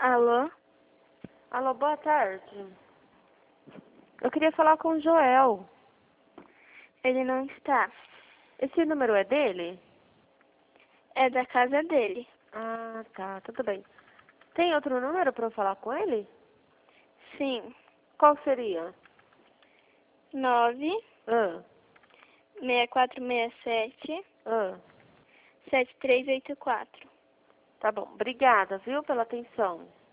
Alô? Alô, boa tarde. Eu queria falar com o Joel. Ele não está. Esse número é dele? É da casa dele. Ah, tá, tudo bem. Tem outro número para eu falar com ele? Sim. Qual seria? 9 Ah, 6467 ah. 7384. Tá bom, obrigada, viu, pela atenção.